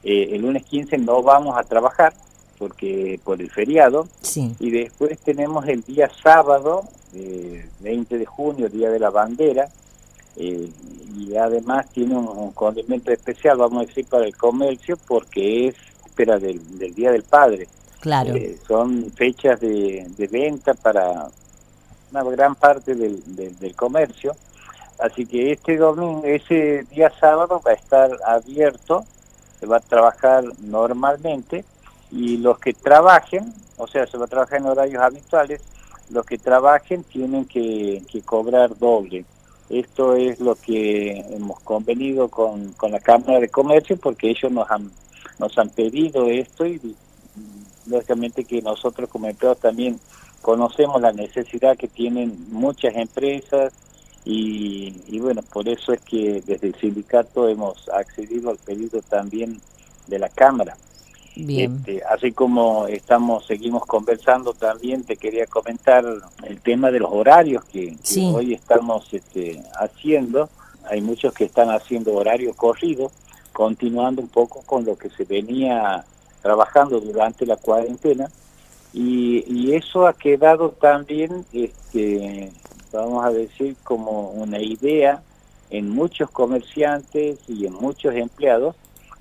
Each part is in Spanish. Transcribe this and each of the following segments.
El lunes 15 no vamos a trabajar porque por el feriado, Sí. y después tenemos el día sábado, 20 de junio, Día de la Bandera, y además tiene un condimento especial, vamos a decir, para el comercio, porque es espera del Día del Padre. Claro. Son fechas de venta para una gran parte del comercio, así que este domingo, ese día sábado va a estar abierto, se va a trabajar normalmente, y los que trabajen, o sea, se va a trabajar en horarios habituales, los que trabajen tienen que cobrar doble. Esto es lo que hemos convenido con la Cámara de Comercio, porque ellos nos han pedido esto, y lógicamente que nosotros como empleados también conocemos la necesidad que tienen muchas empresas, y bueno, por eso es que desde el sindicato hemos accedido al pedido también de la Cámara. Bien. Así como seguimos conversando, también te quería comentar el tema de los horarios que Sí. hoy estamos haciendo. Hay muchos que están haciendo horario corrido, continuando un poco con lo que se venía trabajando durante la cuarentena, y eso ha quedado también, vamos a decir, como una idea en muchos comerciantes y en muchos empleados,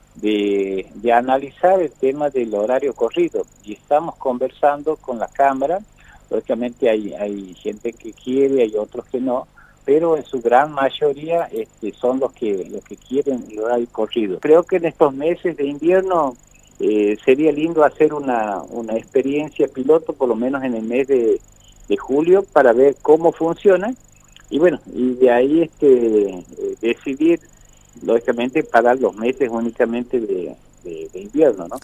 de analizar el tema del horario corrido, y estamos conversando con la Cámara. Lógicamente hay gente que quiere, hay otros que no, pero en su gran mayoría son los que quieren el horario corrido. Creo que en estos meses de invierno sería lindo hacer una experiencia piloto, por lo menos en el mes de julio, para ver cómo funciona, y bueno, y de ahí decidir, lógicamente, para los meses únicamente de invierno, ¿no?